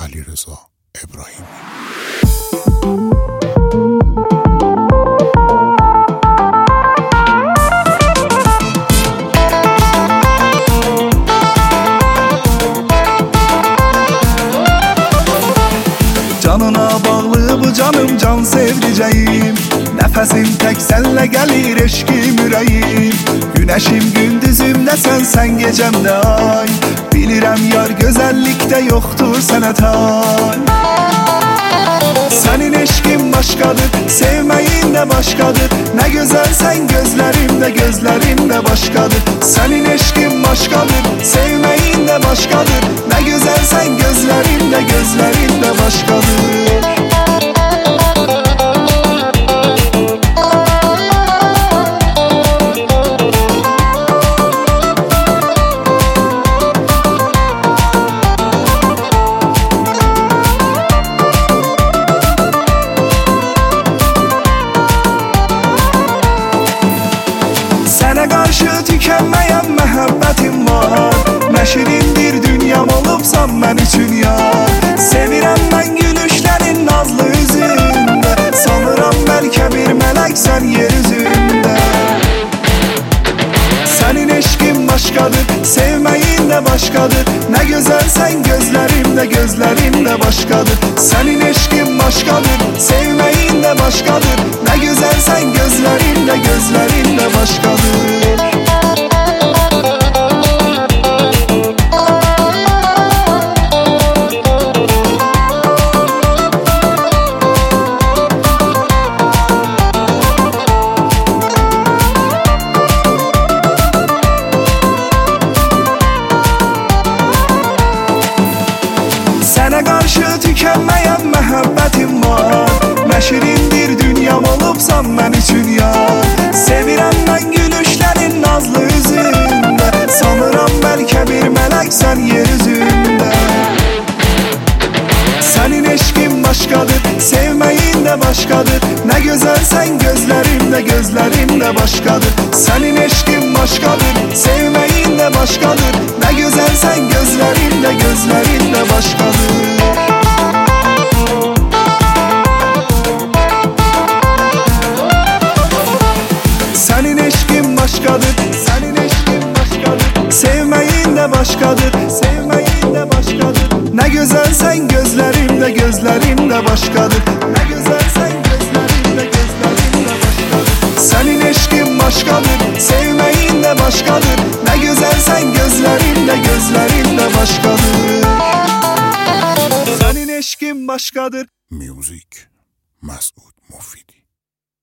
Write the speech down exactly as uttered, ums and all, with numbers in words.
علیرضا ابراهیمی. Canına bağlı bu canım can sevdiceğim. Nefesim tek senle gelir eşkim yüreğim. Güneşim gündüzümde sen sen gecemde ay. Bilirəm yar güzellikte yoktur sənə tay. Senin eşkin başkadır, sevmeyin de başkadır. Ne güzel sen gözlerimde, gözlerimde başkadır. Senin eşkin başkadır, sevmeyin de başkadır. Ne güzel sen gözlerimde, gözlerimde başkadır. Sənə qarşı tükənməyən məhəbbətim var. Nə şirindir dünyam olubsan mən üçün yar. Sevirəm mən gülüşlərin nazlı üzündə. Sanıram bəlkə bir mələksən yer üzündə. Sənin eşkin başkadır, sevməyin də başkadır. Nə gözəl sən gözlərimdə, gözlərimdə başkadır. Sənin eşkin başkadır, sevməyin də başkadır. Nə gözəl sən gözlərimdə, gözlərimdə başkadır. Sənə qarşı tükənməyən məhəbbətim var. Nə şirindir dünyam olubsan mən üçün yar. Sevirəm mən gülüşlərin nazlı üzündə. Sanıram bəlkə bir mələksən yer üzündə. Sənin eşkin başkadır, sevməyin də başkadır. Nə gözəl sən gözlərimdə, gözlərimdə başkadır. Sənin eşkin başkadır, sevməyin də başkadır. Nə gözəl sən gözlərimdə, gözlərimdə başkadır. Sənin eşkin başkadır, sənin eşkin başkadır. Sevməyin də başkadır, sevməyin də başkadır. Nə gözəl sən gözlərimdə, gözlərimdə başkadır. Nə gözəl sən gözlərimdə, gözlərimdə başkadır. Sənin eşkin başkadır, sevməyin də başkadır. Nə gözəl sən gözlərimdə, gözlərimdə başkadır. Sənin eşkin başkadır. Müzik مسعود